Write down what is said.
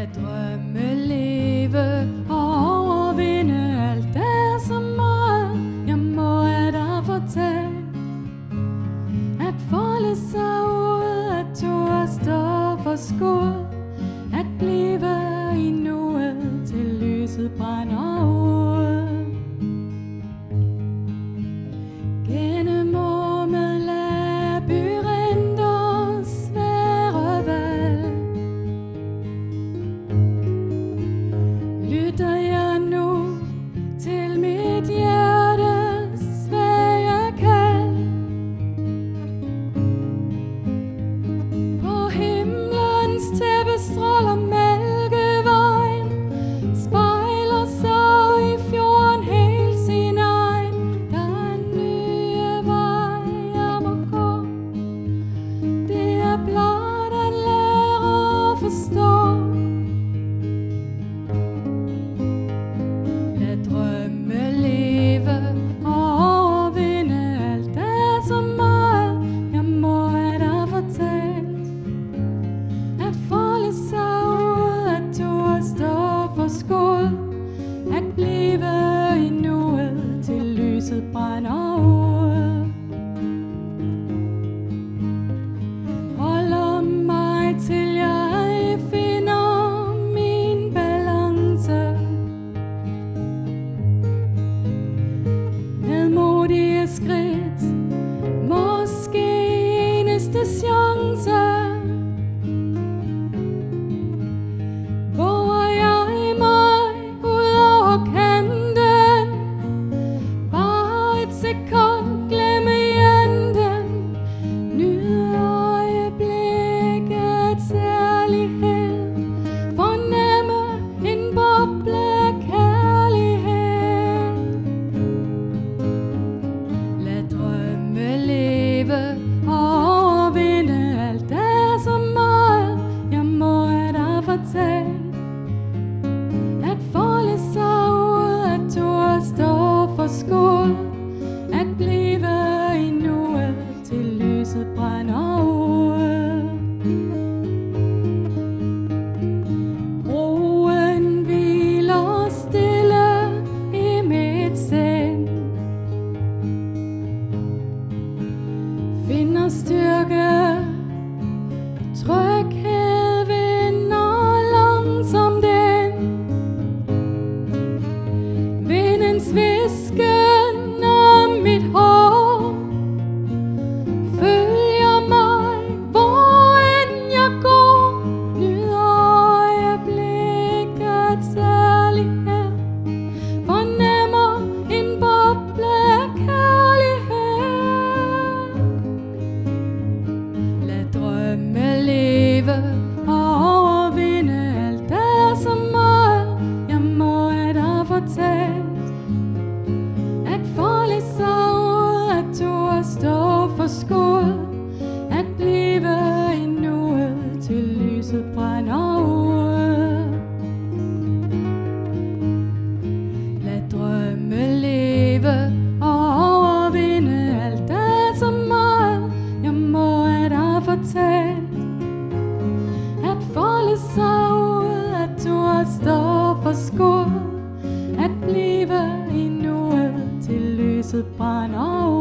Lad drømme leve og overvinde alt. Der er så meget, jeg må have dig fortalt. At folde sig ud, at turde stå for skud. At blive i nuet, til lyset brænder ud. Gennem rummet labyrinter, svære valg. Lytter jeg nu til mit hjertes svage kald. På himlens tæppe stråler Mælkevejen, spejler sig i fjorden helt sin egen. Der er nye veje jeg må gå, det er blot at lære at forstå. Lad drømme leve og overvinde alt. Der er så meget, jeg må have dig fortalt. At folde sig ud, at turde stå for skud. At blive i nuet, til lyset brænder ud. Holder mig til jeg finder min balance. Med modige skridt, måske eneste chance. Våger jeg mig ud over kanten, bare et sekund glemme jenten. Nyd øjeblikkets ærlighed, fornemme en boble af kærlighed. Lad drømme leve og overvinde alt. Der er så meget, jeg må have dig fortalt. At folde sig ud, at turde stå for skud. At blive i nuet, til lyset brænder ud. Roen hviler stille i mit sind. Finder styrke, tryghed vinder langsomt ind. Vindens hvisken om mit hår følger mig, hvor end jeg går. Nyd øjeblikkets ærlighed, fornemmer en boble af kærlighed. Lad drømme leve og overvinde alt. Der er så meget, jeg må have dig fortalt. At folde sig ud, at turde stå for skud. At blive i nuet, til lyset brænder ud. Lad drømme leve og overvinde alt. Der er så meget, jeg må have dig fortalt. At folde sig ud, at turde stå for skud. At blive i nuet, til lyset brænder ud.